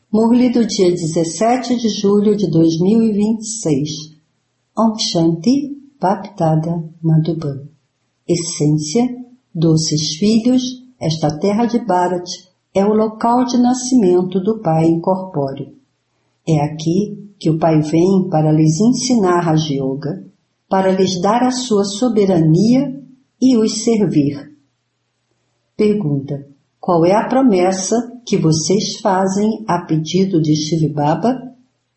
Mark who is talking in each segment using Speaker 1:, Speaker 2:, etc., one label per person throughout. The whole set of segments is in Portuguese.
Speaker 1: Murli do dia 17 de julho de 2026. Om Shanti Bhaktada Madhuban. Essência, doces filhos, esta terra de Bharat é o local de nascimento do Pai incorpóreo. É aqui que o Pai vem para lhes ensinar Raja Yoga, para lhes dar a sua soberania e os servir. Pergunta: qual é a promessa que vocês fazem a pedido de Shiv Baba?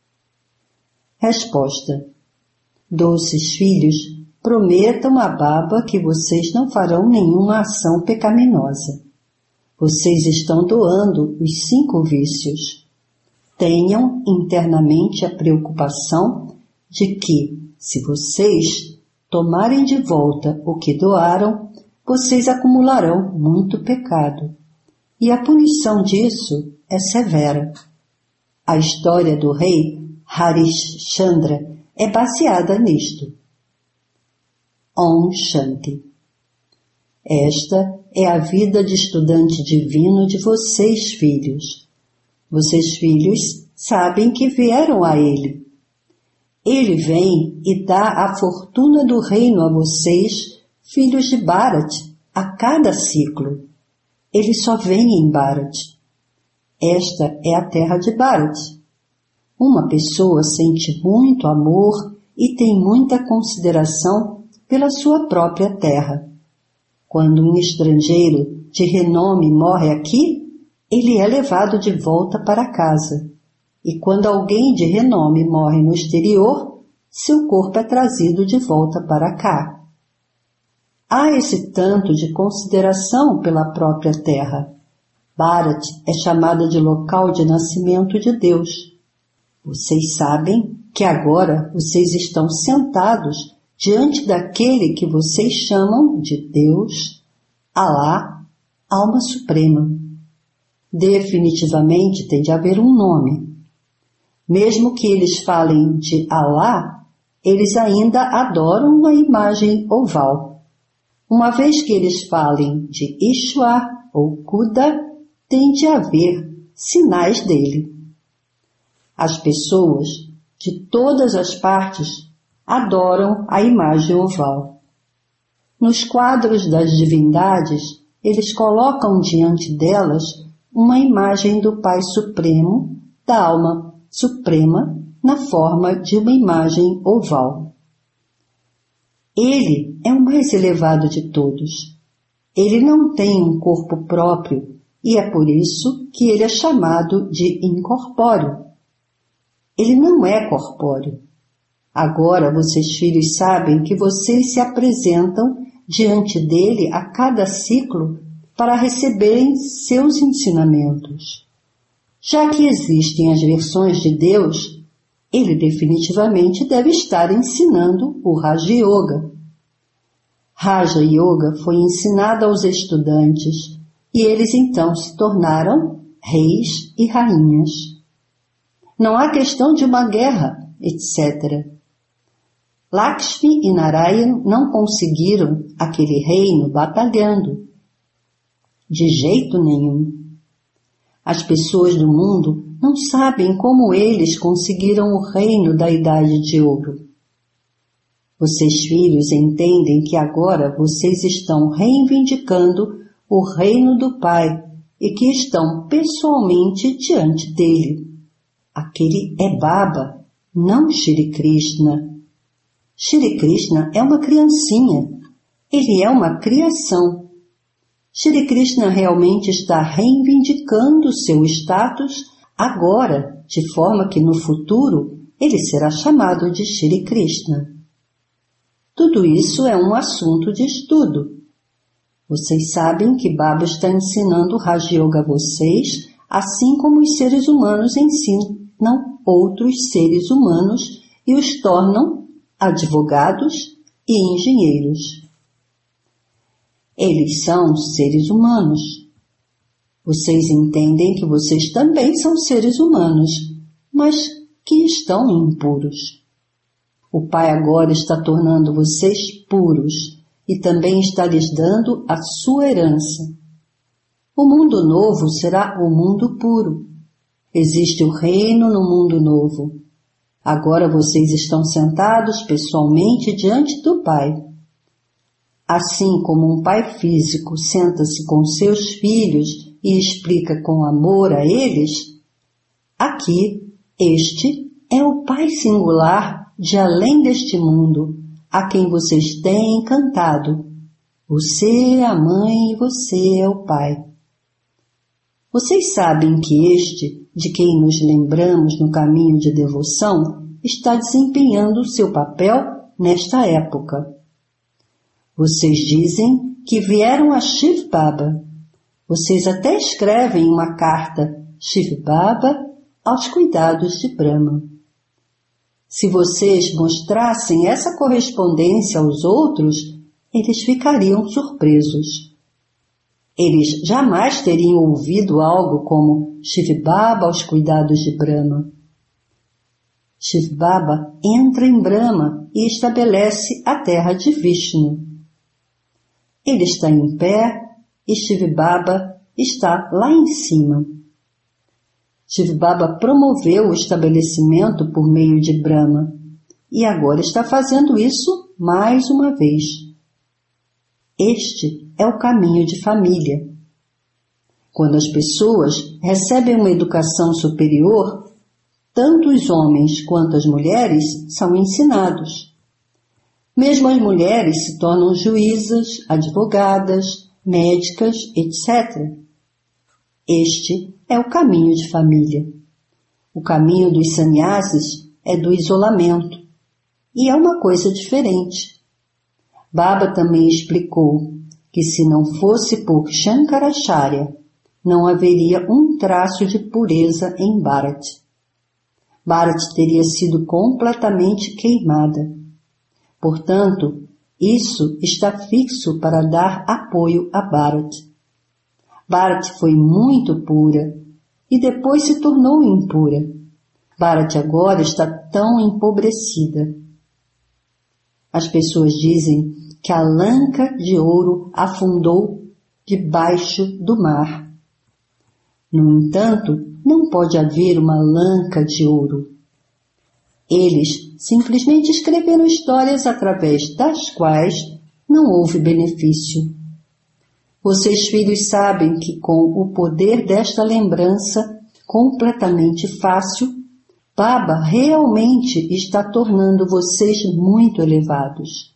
Speaker 1: Resposta: doces filhos, prometam a Baba que vocês não farão nenhuma ação pecaminosa. Vocês estão doando os 5 vícios. Tenham internamente a preocupação de que, se vocês tomarem de volta o que doaram, vocês acumularão muito pecado. E a punição disso é severa. A história do rei Harishchandra é baseada nisto. Om Shanti. Esta é a vida de estudante divino de vocês, filhos. Vocês, filhos, sabem que vieram a ele. Ele vem e dá a fortuna do reino a vocês, filhos de Bharat, a cada ciclo. Ele só vem em Bharat. Esta é a terra de Bharat. Uma pessoa sente muito amor e tem muita consideração pela sua própria terra. Quando um estrangeiro de renome morre aqui, ele é levado de volta para casa. E quando alguém de renome morre no exterior, seu corpo é trazido de volta para cá. Há esse tanto de consideração pela própria terra. Bharat é chamada de local de nascimento de Deus. Vocês sabem que agora vocês estão sentados diante daquele que vocês chamam de Deus, Alá, Alma Suprema. Definitivamente tem de haver um nome. Mesmo que eles falem de Alá, eles ainda adoram uma imagem oval. Uma vez que eles falem de Ishwar ou Khuda, tem de haver sinais dele. As pessoas de todas as partes adoram a imagem oval. Nos quadros das divindades, eles colocam diante delas uma imagem do Pai Supremo, da Alma Suprema, na forma de uma imagem oval. Ele é o mais elevado de todos. Ele não tem um corpo próprio e é por isso que ele é chamado de incorpóreo. Ele não é corpóreo. Agora vocês, filhos, sabem que vocês se apresentam diante dele a cada ciclo para receberem seus ensinamentos. Já que existem as versões de Deus, ele definitivamente deve estar ensinando o Raja Yoga. Raja Yoga foi ensinado aos estudantes e eles então se tornaram reis e rainhas. Não há questão de uma guerra, etc. Lakshmi e Narayana não conseguiram aquele reino batalhando. De jeito nenhum. As pessoas do mundo não sabem como eles conseguiram o reino da Idade de Ouro. Vocês, filhos, entendem que agora vocês estão reivindicando o reino do Pai e que estão pessoalmente diante dele. Aquele é Baba, não Shri Krishna. Shri Krishna é uma criancinha. Ele é uma criação. Shri Krishna realmente está reivindicando seu status agora, de forma que no futuro ele será chamado de Shri Krishna. Tudo isso é um assunto de estudo. Vocês sabem que Baba está ensinando Raja Yoga a vocês, assim como os seres humanos ensinam outros seres humanos e os tornam advogados e engenheiros. Eles são seres humanos. Vocês entendem que vocês também são seres humanos, mas que estão impuros. O Pai agora está tornando vocês puros e também está lhes dando a sua herança. O mundo novo será o mundo puro. Existe o reino no mundo novo. Agora vocês estão sentados pessoalmente diante do Pai. Assim como um pai físico senta-se com seus filhos e explica com amor a eles, aqui, este é o Pai singular de além deste mundo, a quem vocês têm cantado. Você é a mãe e você é o pai. Vocês sabem que este, de quem nos lembramos no caminho de devoção, está desempenhando o seu papel nesta época. Vocês dizem que vieram a Shiv Baba. Vocês até escrevem uma carta Shiv Baba aos cuidados de Brahma. Se vocês mostrassem essa correspondência aos outros, eles ficariam surpresos. Eles jamais teriam ouvido algo como Shiv Baba aos cuidados de Brahma. Shiv Baba entra em Brahma e estabelece a terra de Vishnu. Ele está em pé e Shiv Baba está lá em cima. Shiv Baba promoveu o estabelecimento por meio de Brahma e agora está fazendo isso mais uma vez. Este é o caminho de família. Quando as pessoas recebem uma educação superior, tanto os homens quanto as mulheres são ensinados. Mesmo as mulheres se tornam juízas, advogadas, médicas, etc. Este é o caminho de família. O caminho dos sannyasis é do isolamento, e é uma coisa diferente. Baba também explicou que se não fosse por Shankaracharya, não haveria um traço de pureza em Bharat. Bharat teria sido completamente queimada. Portanto, isso está fixo para dar apoio a Bharat. Bharat foi muito pura e depois se tornou impura. Bharat agora está tão empobrecida. As pessoas dizem que a Lanka de ouro afundou debaixo do mar. No entanto, não pode haver uma Lanka de ouro. Eles simplesmente escreveram histórias através das quais não houve benefício. Vocês, filhos, sabem que com o poder desta lembrança completamente fácil, Baba realmente está tornando vocês muito elevados.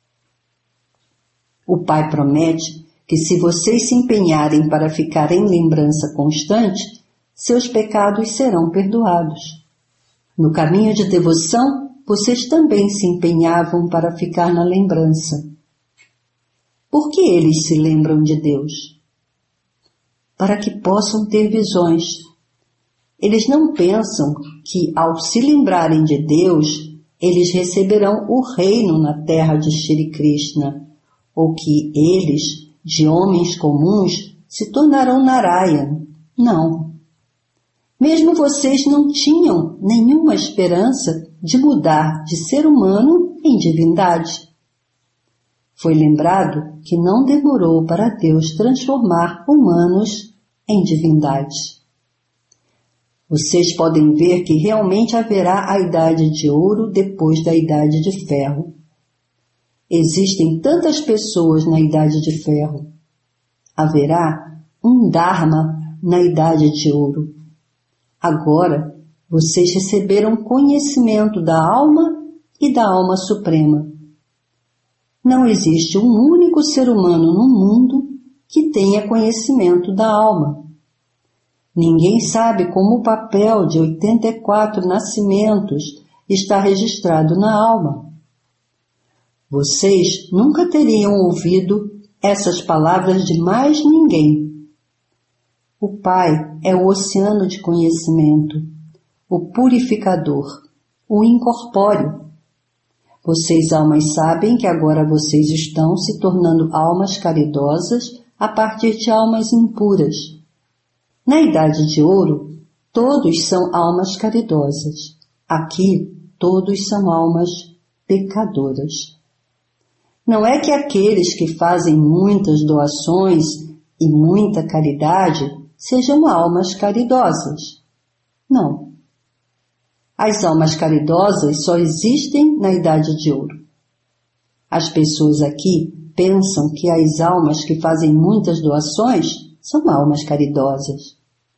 Speaker 1: O Pai promete que se vocês se empenharem para ficar em lembrança constante, seus pecados serão perdoados. No caminho de devoção, vocês também se empenhavam para ficar na lembrança. Por que eles se lembram de Deus? Para que possam ter visões. Eles não pensam que, ao se lembrarem de Deus, eles receberão o reino na terra de Shri Krishna, ou que eles, de homens comuns, se tornarão Narayan. Não. Mesmo vocês não tinham nenhuma esperança de mudar de ser humano em divindade. Foi lembrado que não demorou para Deus transformar humanos em divindades. Vocês podem ver que realmente haverá a idade de ouro depois da idade de ferro. Existem tantas pessoas na idade de ferro. Haverá um Dharma na idade de ouro. Agora, vocês receberam conhecimento da alma e da alma suprema. Não existe um único ser humano no mundo que tenha conhecimento da alma. Ninguém sabe como o papel de 84 nascimentos está registrado na alma. Vocês nunca teriam ouvido essas palavras de mais ninguém. O Pai é o oceano de conhecimento, o purificador, o incorpóreo. Vocês, almas, sabem que agora vocês estão se tornando almas caridosas a partir de almas impuras. Na idade de ouro, todos são almas caridosas. Aqui, todos são almas pecadoras. Não é que aqueles que fazem muitas doações e muita caridade sejam almas caridosas. Não. As almas caridosas só existem na Idade de Ouro. As pessoas aqui pensam que as almas que fazem muitas doações são almas caridosas.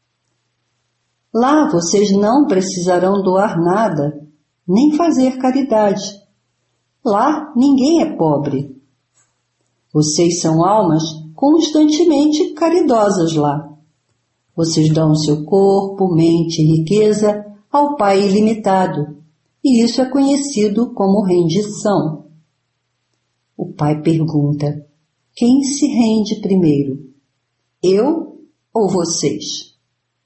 Speaker 1: Lá vocês não precisarão doar nada, nem fazer caridade. Lá ninguém é pobre. Vocês são almas constantemente caridosas lá. Vocês dão seu corpo, mente e riqueza ao Pai ilimitado, e isso é conhecido como rendição. O Pai pergunta: quem se rende primeiro? Eu ou vocês?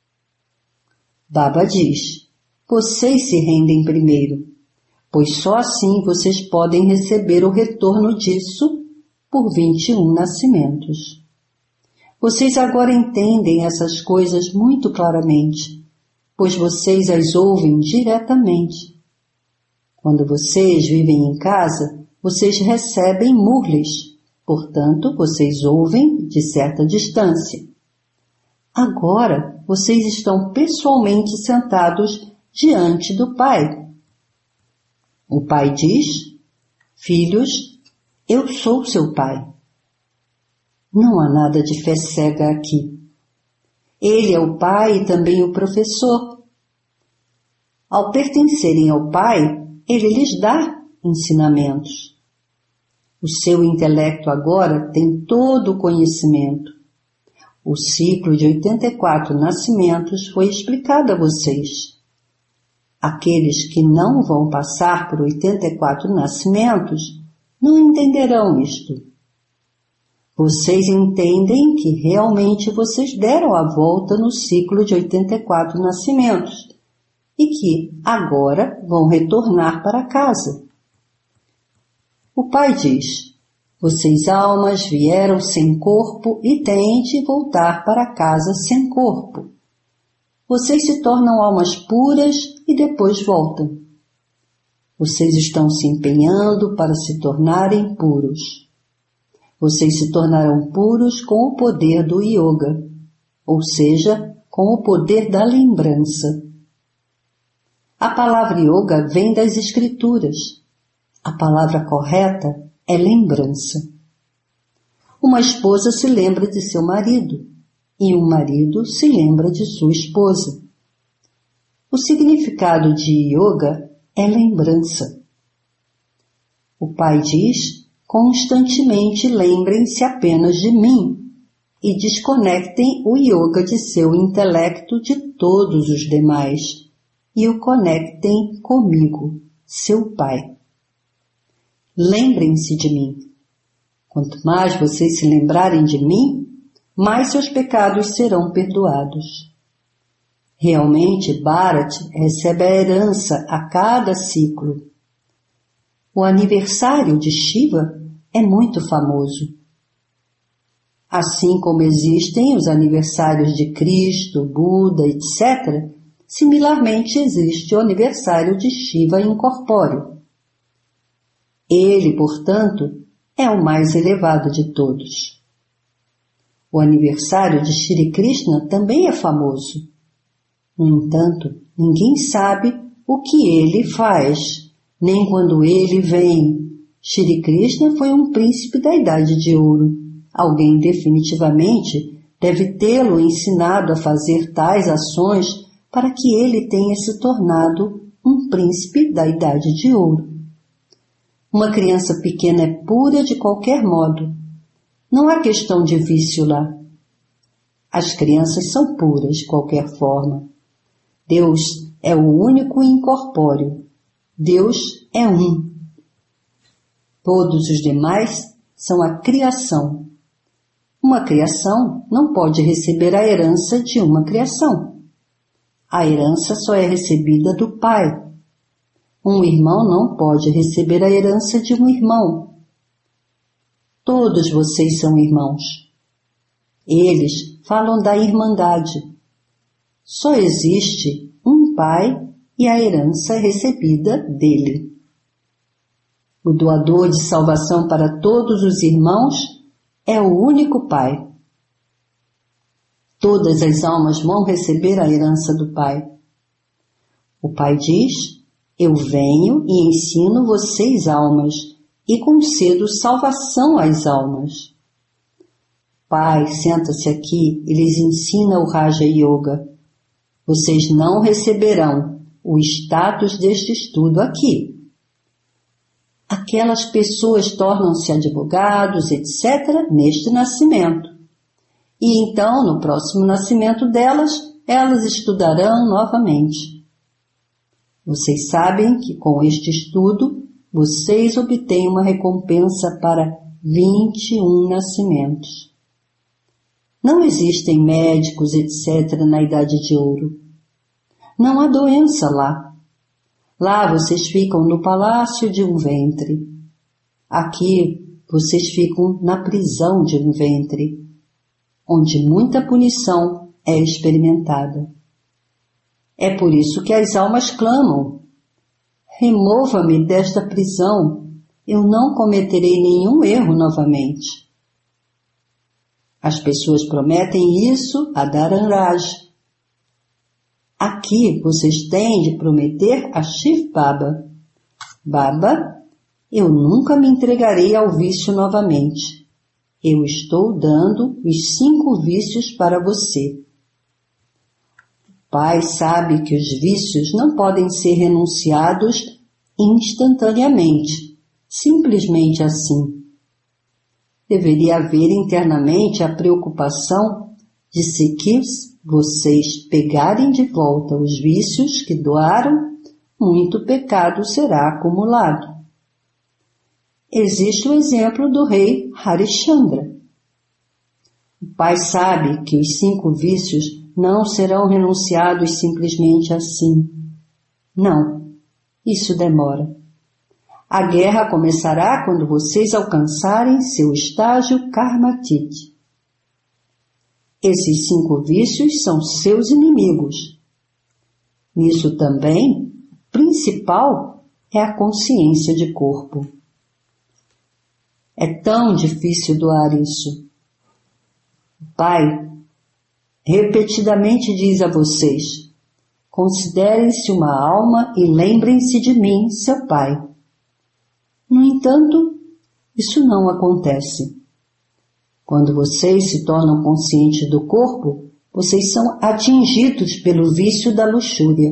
Speaker 1: Baba diz: vocês se rendem primeiro, pois só assim vocês podem receber o retorno disso por 21 nascimentos. Vocês agora entendem essas coisas muito claramente, pois vocês as ouvem diretamente. Quando vocês vivem em casa, vocês recebem murlis, portanto, vocês ouvem de certa distância. Agora, vocês estão pessoalmente sentados diante do Pai. O Pai diz: filhos, eu sou seu Pai. Não há nada de fé cega aqui. Ele é o Pai e também o professor. Ao pertencerem ao Pai, ele lhes dá ensinamentos. O seu intelecto agora tem todo o conhecimento. O ciclo de 84 nascimentos foi explicado a vocês. Aqueles que não vão passar por 84 nascimentos não entenderão isto. Vocês entendem que realmente vocês deram a volta no ciclo de 84 nascimentos e que agora vão retornar para casa. O Pai diz: vocês almas vieram sem corpo e têm de voltar para casa sem corpo. Vocês se tornam almas puras e depois voltam. Vocês estão se empenhando para se tornarem puros. Vocês se tornarão puros com o poder do yoga, ou seja, com o poder da lembrança. A palavra yoga vem das escrituras. A palavra correta é lembrança. Uma esposa se lembra de seu marido e um marido se lembra de sua esposa. O significado de yoga é lembrança. O Pai diz: constantemente lembrem-se apenas de mim e desconectem o yoga de seu intelecto de todos os demais e o conectem comigo, seu Pai. Lembrem-se de mim. Quanto mais vocês se lembrarem de mim, mais seus pecados serão perdoados. Realmente, Bharat recebe a herança a cada ciclo. O aniversário de Shiva é muito famoso. Assim como existem os aniversários de Cristo, Buda, etc., similarmente existe o aniversário de Shiva incorpóreo. Ele, portanto, é o mais elevado de todos. O aniversário de Shri Krishna também é famoso. No entanto, ninguém sabe o que ele faz, nem quando ele vem. Shri Krishna foi um príncipe da Idade de Ouro. Alguém definitivamente deve tê-lo ensinado a fazer tais ações para que ele tenha se tornado um príncipe da Idade de Ouro. Uma criança pequena é pura de qualquer modo. Não há questão de vício lá. As crianças são puras de qualquer forma. Deus é o único incorpóreo. Deus é um. Todos os demais são a criação. Uma criação não pode receber a herança de uma criação. A herança só é recebida do Pai. Um irmão não pode receber a herança de um irmão. Todos vocês são irmãos. Eles falam da irmandade. Só existe um Pai e a herança é recebida dele. O doador de salvação para todos os irmãos é o único Pai. Todas as almas vão receber a herança do Pai. O Pai diz: eu venho e ensino vocês almas e concedo salvação às almas. Pai, senta-se aqui e lhes ensina o Raja Yoga. Vocês não receberão o status deste estudo aqui. Aquelas pessoas tornam-se advogados, etc., neste nascimento. E então, no próximo nascimento delas, elas estudarão novamente. Vocês sabem que com este estudo, vocês obtêm uma recompensa para 21 nascimentos. Não existem médicos, etc., na Idade de Ouro. Não há doença lá. Lá vocês ficam no palácio de um ventre. Aqui vocês ficam na prisão de um ventre, onde muita punição é experimentada. É por isso que as almas clamam: remova-me desta prisão, eu não cometerei nenhum erro novamente. As pessoas prometem isso a Dharanraj. Aqui vocês têm de prometer a Shiv Baba: Baba, eu nunca me entregarei ao vício novamente. Eu estou dando os 5 vícios para você. O Pai sabe que os vícios não podem ser renunciados instantaneamente, simplesmente assim. Deveria haver internamente a preocupação de se que vocês pegarem de volta os vícios que doaram, muito pecado será acumulado. Existe o exemplo do rei Harishchandra. O Pai sabe que os 5 vícios não serão renunciados simplesmente assim. Não, isso demora. A guerra começará quando vocês alcançarem seu estágio Karmatiti. Esses 5 vícios são seus inimigos. Nisso também, o principal é a consciência de corpo. É tão difícil doar isso. O Pai repetidamente diz a vocês: considerem-se uma alma e lembrem-se de mim, seu Pai. No entanto, isso não acontece. Quando vocês se tornam conscientes do corpo, vocês são atingidos pelo vício da luxúria.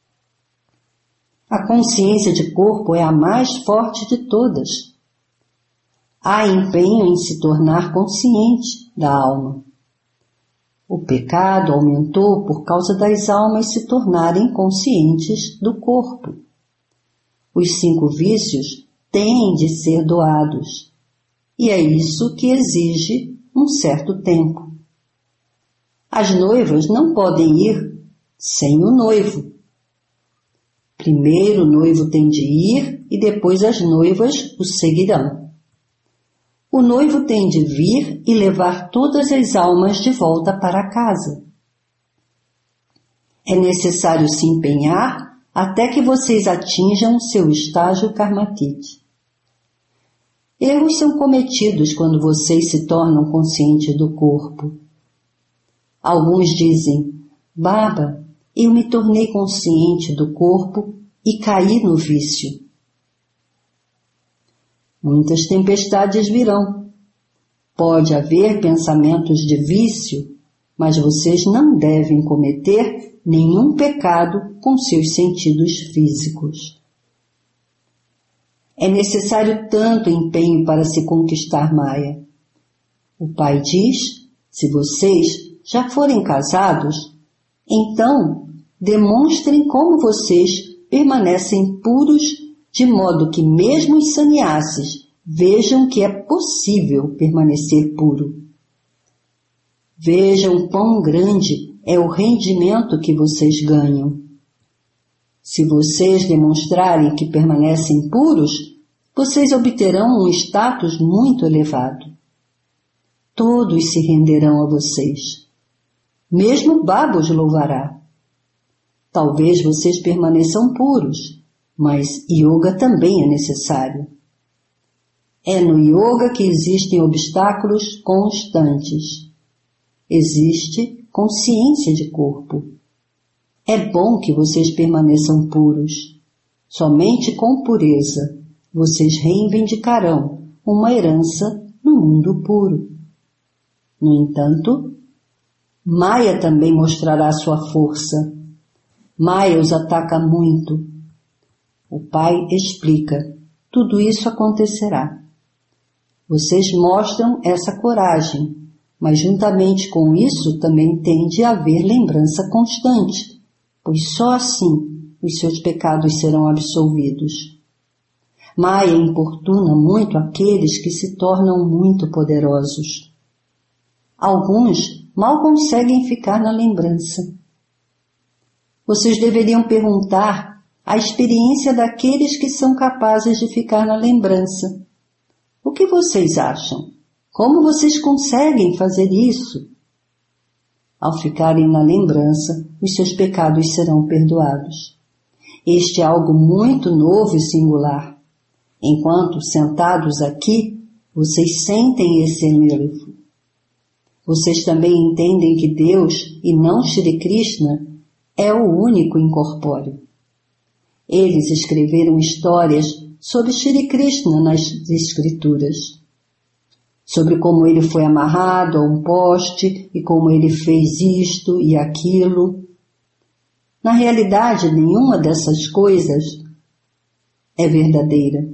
Speaker 1: A consciência de corpo é a mais forte de todas. Há empenho em se tornar consciente da alma. O pecado aumentou por causa das almas se tornarem conscientes do corpo. Os 5 vícios têm de ser doados, e é isso que exige um certo tempo. As noivas não podem ir sem o noivo. Primeiro o noivo tem de ir e depois as noivas o seguirão. O noivo tem de vir e levar todas as almas de volta para casa. É necessário se empenhar até que vocês atinjam seu estágio Karmatiti. Erros são cometidos quando vocês se tornam conscientes do corpo. Alguns dizem: Baba, eu me tornei consciente do corpo e caí no vício. Muitas tempestades virão. Pode haver pensamentos de vício, mas vocês não devem cometer nenhum pecado com seus sentidos físicos. É necessário tanto empenho para se conquistar Maya. O Pai diz: se vocês já forem casados, então demonstrem como vocês permanecem puros, de modo que mesmo os sannyasis vejam que é possível permanecer puro. Vejam quão grande é o rendimento que vocês ganham. Se vocês demonstrarem que permanecem puros, vocês obterão um status muito elevado. Todos se renderão a vocês. Mesmo Baba os louvará. Talvez vocês permaneçam puros, mas yoga também é necessário. É no yoga que existem obstáculos constantes. Existe consciência de corpo. É bom que vocês permaneçam puros. Somente com pureza vocês reivindicarão uma herança no mundo puro. No entanto, Maya também mostrará sua força. Maya os ataca muito. O pai explica: tudo isso acontecerá. Vocês mostram essa coragem, mas juntamente com isso também tem de haver lembrança constante, pois só assim os seus pecados serão absolvidos. Maya importuna muito aqueles que se tornam muito poderosos. Alguns mal conseguem ficar na lembrança. Vocês deveriam perguntar a experiência daqueles que são capazes de ficar na lembrança. O que vocês acham? Como vocês conseguem fazer isso? Ao ficarem na lembrança, os seus pecados serão perdoados. Este é algo muito novo e singular. Enquanto sentados aqui, vocês sentem esse anelo. Vocês também entendem que Deus, e não Shri Krishna, é o único incorpóreo. Eles escreveram histórias sobre Shri Krishna nas escrituras, sobre como ele foi amarrado a um poste e como ele fez isto e aquilo. Na realidade, nenhuma dessas coisas é verdadeira.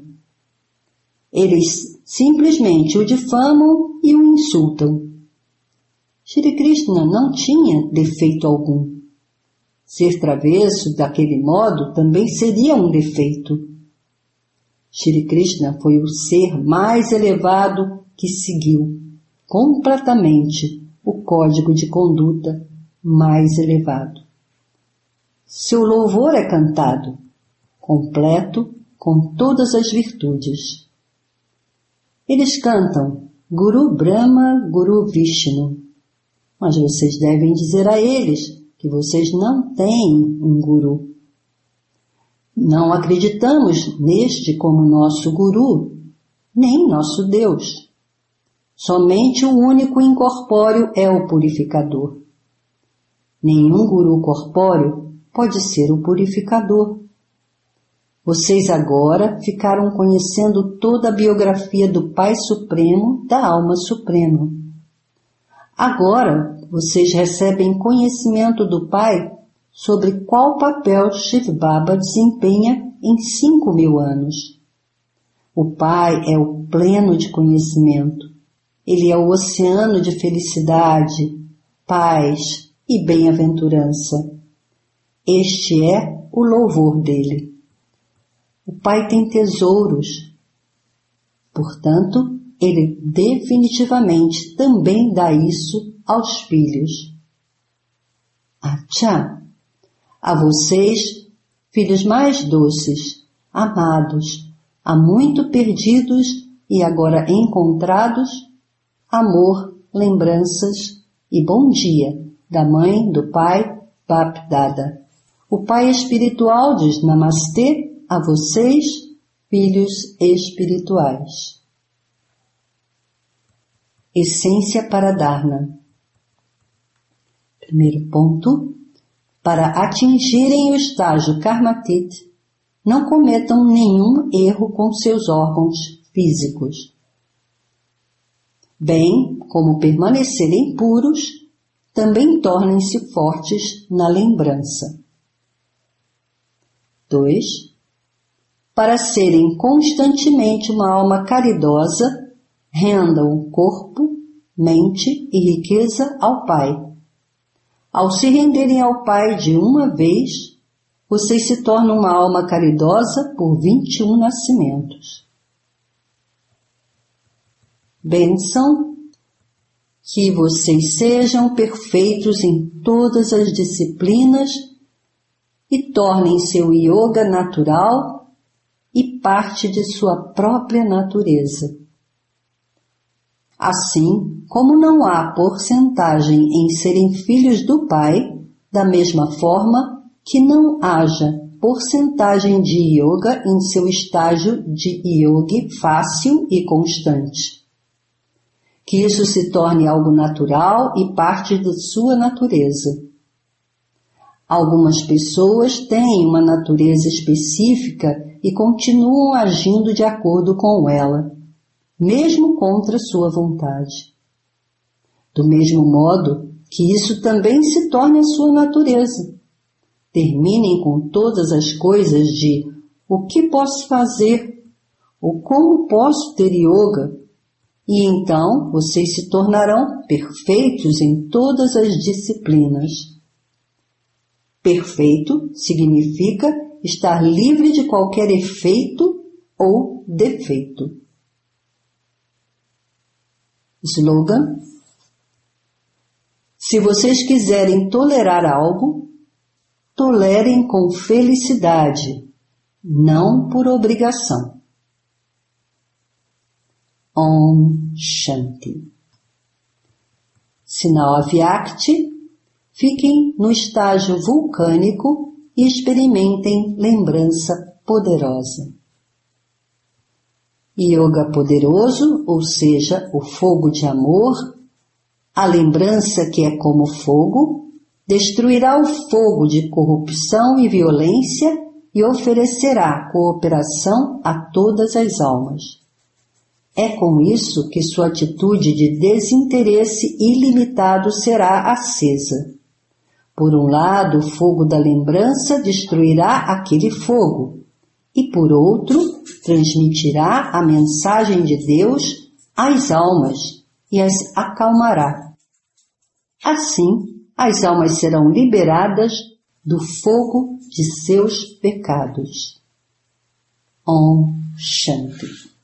Speaker 1: Eles simplesmente o difamam e o insultam. Shri Krishna não tinha defeito algum. Ser travesso daquele modo também seria um defeito. Shri Krishna foi o ser mais elevado que seguiu completamente o código de conduta mais elevado. Seu louvor é cantado, completo com todas as virtudes. Eles cantam Guru Brahma, Guru Vishnu, mas vocês devem dizer a eles que vocês não têm um guru. Não acreditamos neste como nosso guru, nem nosso Deus. Somente o único incorpóreo é o purificador. Nenhum guru corpóreo pode ser o purificador. Vocês agora ficaram conhecendo toda a biografia do Pai Supremo, da Alma Suprema. Agora vocês recebem conhecimento do Pai sobre qual papel Shiv Baba desempenha em 5.000 anos. O Pai é o pleno de conhecimento. Ele é o oceano de felicidade, paz e bem-aventurança. Este é o louvor dele. O Pai tem tesouros. Portanto, ele definitivamente também dá isso aos filhos. Achá, a vocês, filhos mais doces, amados, há muito perdidos e agora encontrados, amor, lembranças e bom dia da mãe, do pai, Bap Dada. O pai espiritual diz Namastê a vocês, filhos espirituais. Essência para Dharna. Primeiro ponto. Para atingirem o estágio Karmatit, não cometam nenhum erro com seus órgãos físicos, bem como permanecerem puros, também tornem-se fortes na lembrança. 2. Para serem constantemente uma alma caridosa, rendam corpo, mente e riqueza ao Pai. Ao se renderem ao Pai de uma vez, vocês se tornam uma alma caridosa por 21 nascimentos. Bênção, que vocês sejam perfeitos em todas as disciplinas e tornem seu yoga natural e parte de sua própria natureza. Assim, como não há porcentagem em serem filhos do Pai, da mesma forma que não haja porcentagem de yoga em seu estágio de yoga fácil e constante. Que isso se torne algo natural e parte de sua natureza. Algumas pessoas têm uma natureza específica e continuam agindo de acordo com ela, mesmo contra sua vontade. Do mesmo modo que isso também se torna a sua natureza. Terminem com todas as coisas de o que posso fazer ou como posso ter yoga, e então vocês se tornarão perfeitos em todas as disciplinas. Perfeito significa estar livre de qualquer efeito ou defeito. Slogan: se vocês quiserem tolerar algo, tolerem com felicidade, não por obrigação. Om Shanti. Sinal Avyakti, fiquem no estágio vulcânico e experimentem lembrança poderosa. Yoga poderoso, ou seja, o fogo de amor, a lembrança que é como fogo, destruirá o fogo de corrupção e violência e oferecerá cooperação a todas as almas. É com isso que sua atitude de desinteresse ilimitado será acesa. Por um lado, o fogo da lembrança destruirá aquele fogo, e por outro, transmitirá a mensagem de Deus às almas e as acalmará. Assim, as almas serão liberadas do fogo de seus pecados. Om Shanti.